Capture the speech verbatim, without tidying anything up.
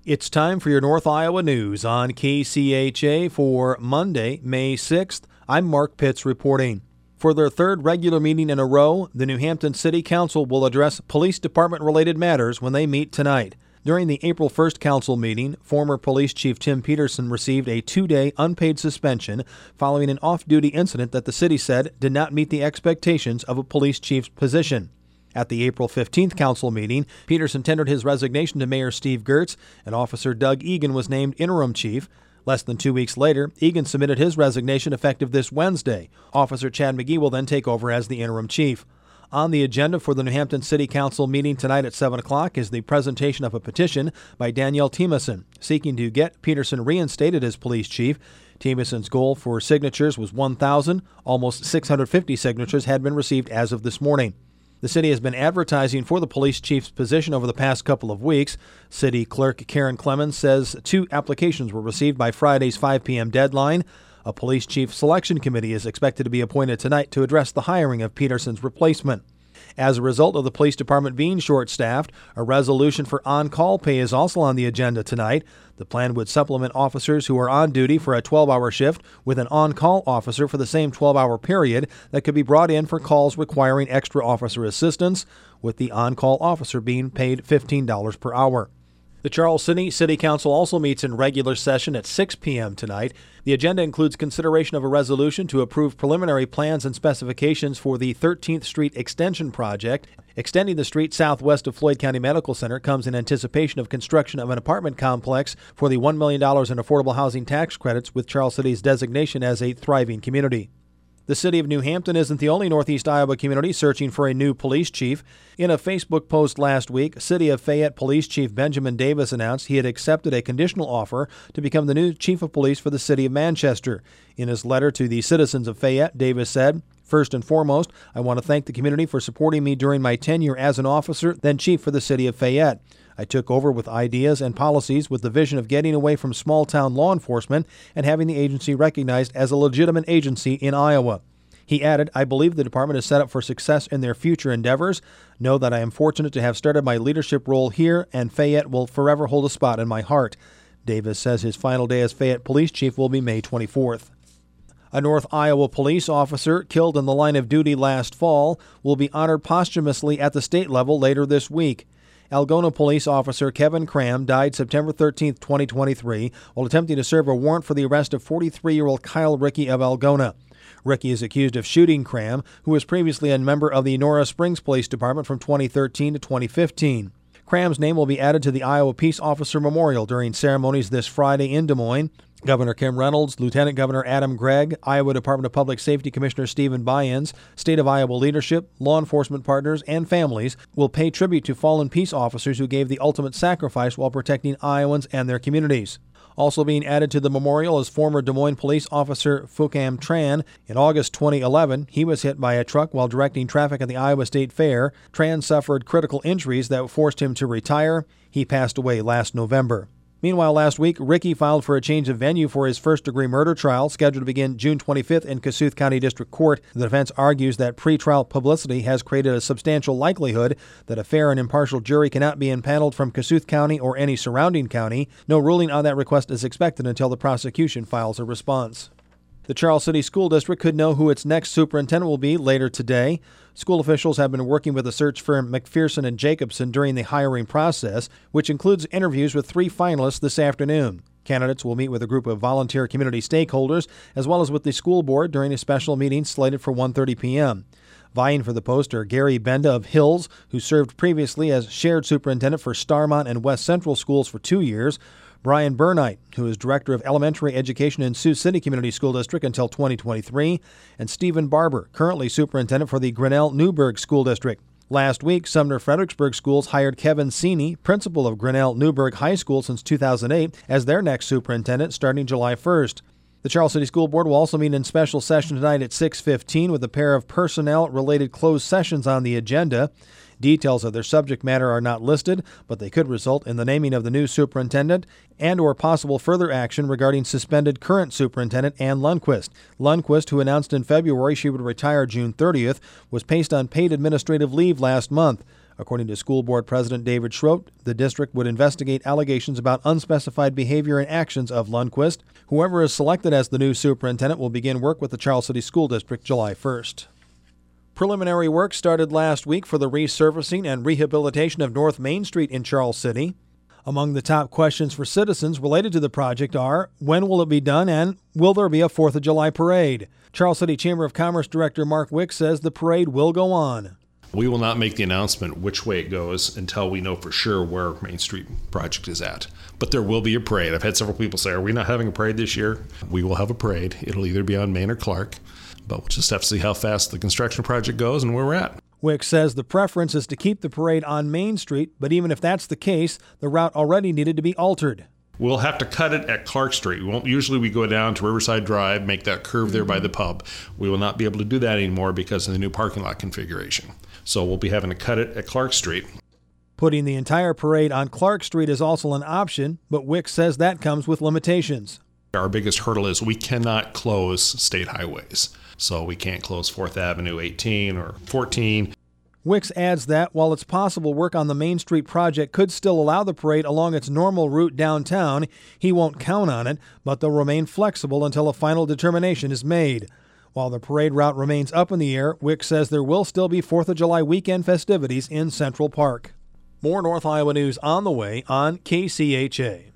It's time for your North Iowa news on K C H A for Monday, May sixth. I'm Mark Pitts reporting. For their third regular meeting in a row, the New Hampton City Council will address police department-related matters when they meet tonight. During the April first council meeting, former Police Chief Tim Peterson received a two-day unpaid suspension following an off-duty incident that the city said did not meet the expectations of a police chief's position. At the April fifteenth council meeting, Peterson tendered his resignation to Mayor Steve Gertz, and Officer Doug Egan was named interim chief. Less than two weeks later, Egan submitted his resignation effective this Wednesday. Officer Chad McGee will then take over as the interim chief. On the agenda for the New Hampton City Council meeting tonight at seven o'clock is the presentation of a petition by Danielle Timison, seeking to get Peterson reinstated as police chief. Timison's goal for signatures was one thousand. Almost six hundred fifty signatures had been received as of this morning. The city has been advertising for the police chief's position over the past couple of weeks. City Clerk Karen Clemens says two applications were received by Friday's five p.m. deadline. A police chief selection committee is expected to be appointed tonight to address the hiring of Peterson's replacement. As a result of the police department being short-staffed, a resolution for on-call pay is also on the agenda tonight. The plan would supplement officers who are on duty for a twelve-hour shift with an on-call officer for the same twelve-hour period that could be brought in for calls requiring extra officer assistance, with the on-call officer being paid fifteen dollars per hour. The Charles City City Council also meets in regular session at six p.m. tonight. The agenda includes consideration of a resolution to approve preliminary plans and specifications for the thirteenth Street Extension Project. Extending the street southwest of Floyd County Medical Center comes in anticipation of construction of an apartment complex for the one million dollars in affordable housing tax credits, with Charles City's designation as a thriving community. The city of New Hampton isn't the only Northeast Iowa community searching for a new police chief. In a Facebook post last week, City of Fayette Police Chief Benjamin Davis announced he had accepted a conditional offer to become the new chief of police for the city of Manchester. In his letter to the citizens of Fayette, Davis said, "First and foremost, I want to thank the community for supporting me during my tenure as an officer, then chief for the city of Fayette. I took over with ideas and policies with the vision of getting away from small-town law enforcement and having the agency recognized as a legitimate agency in Iowa." He added, "I believe the department is set up for success in their future endeavors. Know that I am fortunate to have started my leadership role here, and Fayette will forever hold a spot in my heart." Davis says his final day as Fayette Police Chief will be May twenty-fourth. A North Iowa police officer killed in the line of duty last fall will be honored posthumously at the state level later this week. Algona police officer Kevin Cram died September thirteenth, twenty twenty-three, while attempting to serve a warrant for the arrest of forty-three-year-old Kyle Rickey of Algona. Rickey is accused of shooting Cram, who was previously a member of the Nora Springs Police Department from twenty thirteen to twenty fifteen. Cram's name will be added to the Iowa Peace Officer Memorial during ceremonies this Friday in Des Moines. Governor Kim Reynolds, Lieutenant Governor Adam Gregg, Iowa Department of Public Safety Commissioner Stephen Byens, State of Iowa leadership, law enforcement partners, and families will pay tribute to fallen peace officers who gave the ultimate sacrifice while protecting Iowans and their communities. Also being added to the memorial is former Des Moines police officer Phukam Tran. In August twenty eleven, he was hit by a truck while directing traffic at the Iowa State Fair. Tran suffered critical injuries that forced him to retire. He passed away last November. Meanwhile, last week, Rickey filed for a change of venue for his first-degree murder trial, scheduled to begin June twenty-fifth in Kossuth County District Court. The defense argues that pretrial publicity has created a substantial likelihood that a fair and impartial jury cannot be impaneled from Kossuth County or any surrounding county. No ruling on that request is expected until the prosecution files a response. The Charles City School District could know who its next superintendent will be later today. School officials have been working with the search firm McPherson and Jacobson during the hiring process, which includes interviews with three finalists this afternoon. Candidates will meet with a group of volunteer community stakeholders, as well as with the school board during a special meeting slated for one thirty p.m. Vying for the post are Gary Benda of Hills, who served previously as shared superintendent for Starmont and West Central schools for two years, Brian Burnite, who is Director of Elementary Education in Sioux City Community School District until twenty twenty-three, and Stephen Barber, currently Superintendent for the Grinnell Newburgh School District. Last week, Sumner Fredericksburg Schools hired Kevin Sini, principal of Grinnell Newburgh High School since two thousand eight, as their next superintendent starting July first. The Charles City School Board will also meet in special session tonight at six fifteen with a pair of personnel-related closed sessions on the agenda. Details of their subject matter are not listed, but they could result in the naming of the new superintendent and or possible further action regarding suspended current superintendent Ann Lundquist. Lundquist, who announced in February she would retire June thirtieth, was placed on paid administrative leave last month. According to School Board President David Schroet, the district would investigate allegations about unspecified behavior and actions of Lundquist. Whoever is selected as the new superintendent will begin work with the Charles City School District July first. Preliminary work started last week for the resurfacing and rehabilitation of North Main Street in Charles City. Among the top questions for citizens related to the project are, when will it be done and will there be a fourth of July parade? Charles City Chamber of Commerce Director Mark Wick says the parade will go on. We will not make the announcement which way it goes until we know for sure where Main Street project is at. But there will be a parade. I've had several people say, are we not having a parade this year? We will have a parade. It'll either be on Main or Clark. But we'll just have to see how fast the construction project goes and where we're at. Wick says the preference is to keep the parade on Main Street, but even if that's the case, the route already needed to be altered. We'll have to cut it at Clark Street. We won't, usually we go down to Riverside Drive, make that curve there by the pub. We will not be able to do that anymore because of the new parking lot configuration. So we'll be having to cut it at Clark Street. Putting the entire parade on Clark Street is also an option, but Wick says that comes with limitations. Our biggest hurdle is we cannot close state highways. So we can't close fourth Avenue eighteen or fourteen. Wicks adds that while it's possible work on the Main Street project could still allow the parade along its normal route downtown, he won't count on it, but they'll remain flexible until a final determination is made. While the parade route remains up in the air, Wicks says there will still be fourth of July weekend festivities in Central Park. More North Iowa news on the way on K C H A.